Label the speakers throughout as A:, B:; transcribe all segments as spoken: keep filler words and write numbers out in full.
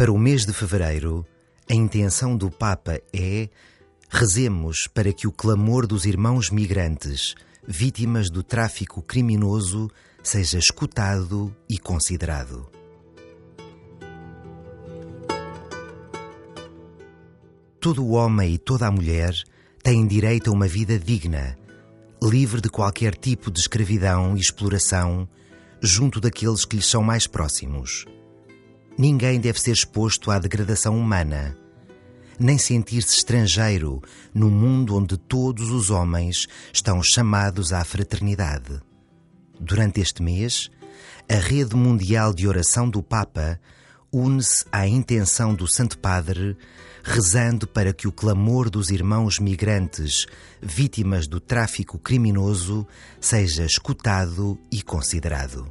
A: Para o mês de fevereiro, a intenção do Papa é: rezemos para que o clamor dos irmãos migrantes, vítimas do tráfico criminoso, seja escutado e considerado. Todo o homem e toda a mulher têm direito a uma vida digna, livre de qualquer tipo de escravidão e exploração, junto daqueles que lhes são mais próximos. Ninguém deve ser exposto à degradação humana, nem sentir-se estrangeiro num mundo onde todos os homens estão chamados à fraternidade. Durante este mês, a Rede Mundial de Oração do Papa une-se à intenção do Santo Padre, rezando para que o clamor dos irmãos migrantes, vítimas do tráfico criminoso, seja escutado e considerado.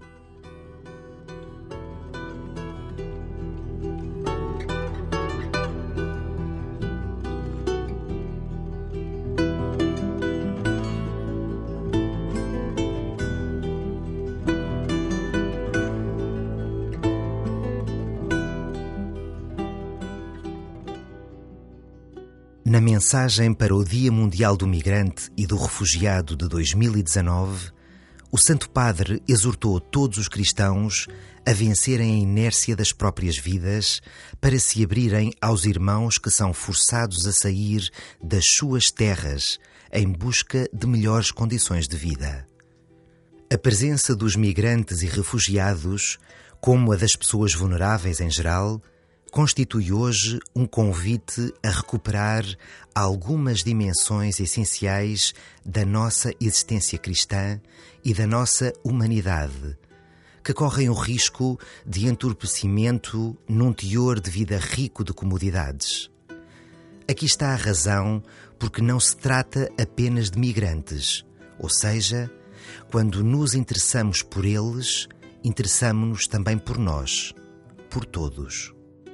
A: Na mensagem para o Dia Mundial do Migrante e do Refugiado de dois mil e dezanove, o Santo Padre exortou todos os cristãos a vencerem a inércia das próprias vidas para se abrirem aos irmãos que são forçados a sair das suas terras em busca de melhores condições de vida. A presença dos migrantes e refugiados, como a das pessoas vulneráveis em geral, constitui hoje um convite a recuperar algumas dimensões essenciais da nossa existência cristã e da nossa humanidade, que correm o risco de entorpecimento num teor de vida rico de comodidades. Aqui está a razão porque não se trata apenas de migrantes, ou seja, quando nos interessamos por eles, interessamo-nos também por nós, por todos.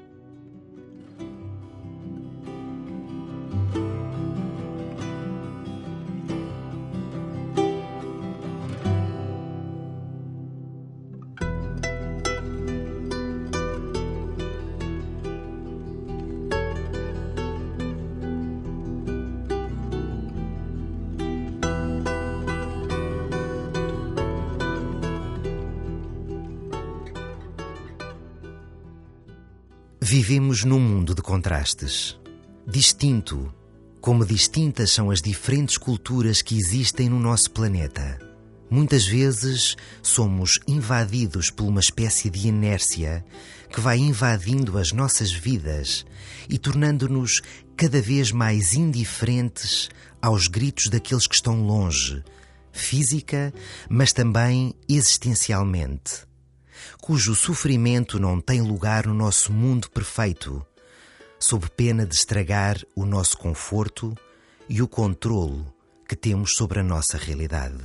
A: Vivemos num mundo de contrastes, distinto, como distintas são as diferentes culturas que existem no nosso planeta. Muitas vezes somos invadidos por uma espécie de inércia que vai invadindo as nossas vidas e tornando-nos cada vez mais indiferentes aos gritos daqueles que estão longe, física, mas também existencialmente, cujo sofrimento não tem lugar no nosso mundo perfeito, sob pena de estragar o nosso conforto e o controlo que temos sobre a nossa realidade.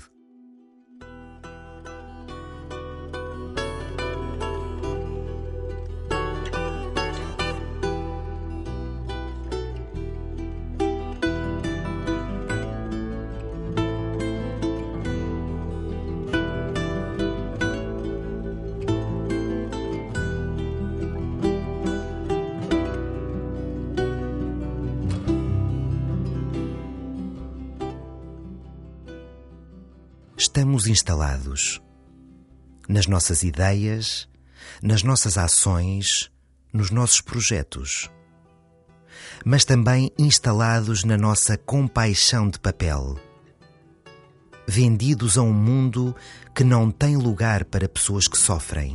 A: Estamos instalados nas nossas ideias, nas nossas ações, nos nossos projetos, mas também instalados na nossa compaixão de papel, vendidos a um mundo que não tem lugar para pessoas que sofrem.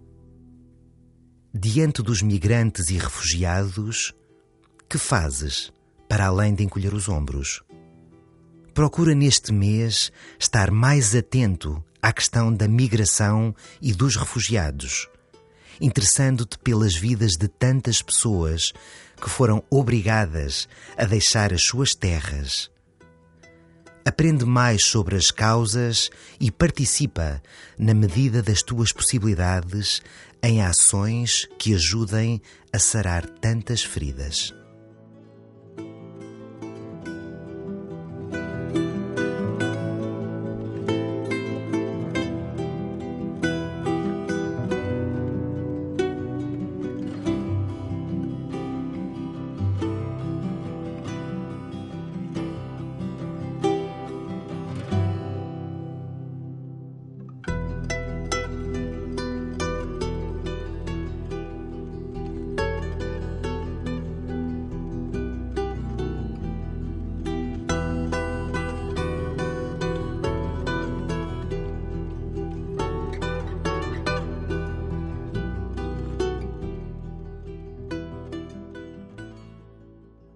A: Diante dos migrantes e refugiados, que fazes para além de encolher os ombros? Procura neste mês estar mais atento à questão da migração e dos refugiados, interessando-te pelas vidas de tantas pessoas que foram obrigadas a deixar as suas terras. Aprende mais sobre as causas e participa, na medida das tuas possibilidades, em ações que ajudem a sarar tantas feridas.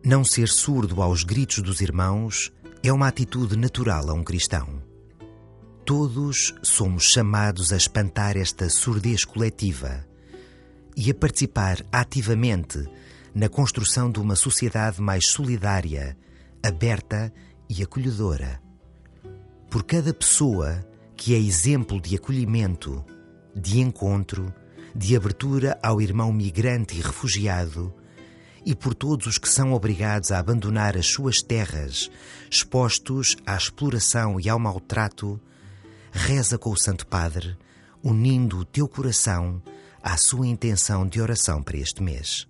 A: Não ser surdo aos gritos dos irmãos é uma atitude natural a um cristão. Todos somos chamados a espantar esta surdez coletiva e a participar ativamente na construção de uma sociedade mais solidária, aberta e acolhedora. Por cada pessoa que é exemplo de acolhimento, de encontro, de abertura ao irmão migrante e refugiado, e por todos os que são obrigados a abandonar as suas terras, expostos à exploração e ao maltrato, reza com o Santo Padre, unindo o teu coração à sua intenção de oração para este mês.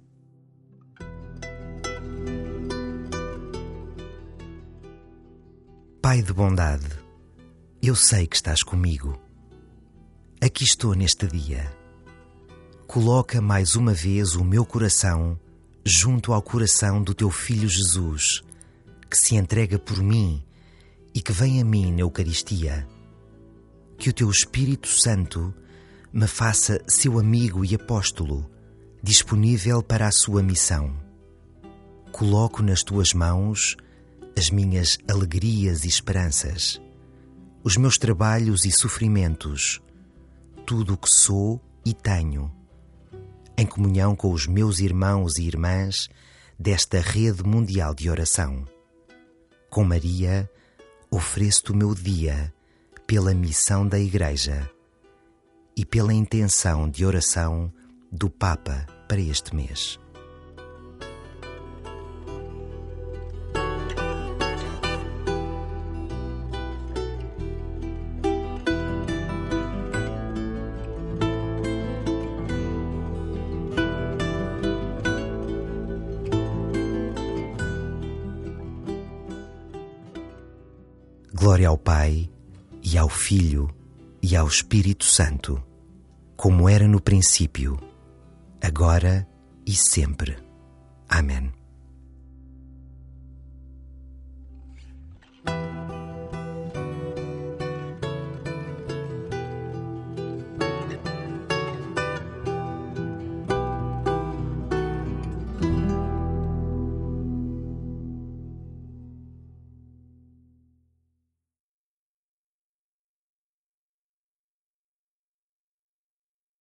A: Pai de bondade, eu sei que estás comigo. Aqui estou neste dia. Coloca mais uma vez o meu coração junto ao coração do teu Filho Jesus, que se entrega por mim e que vem a mim na Eucaristia. Que o teu Espírito Santo me faça seu amigo e apóstolo, disponível para a sua missão. Coloco nas tuas mãos as minhas alegrias e esperanças, os meus trabalhos e sofrimentos, tudo o que sou e tenho, em comunhão com os meus irmãos e irmãs desta rede mundial de oração. Com Maria, ofereço-te o meu dia pela missão da Igreja e pela intenção de oração do Papa para este mês. Glória ao Pai, e ao Filho, e ao Espírito Santo, como era no princípio, agora e sempre. Amém.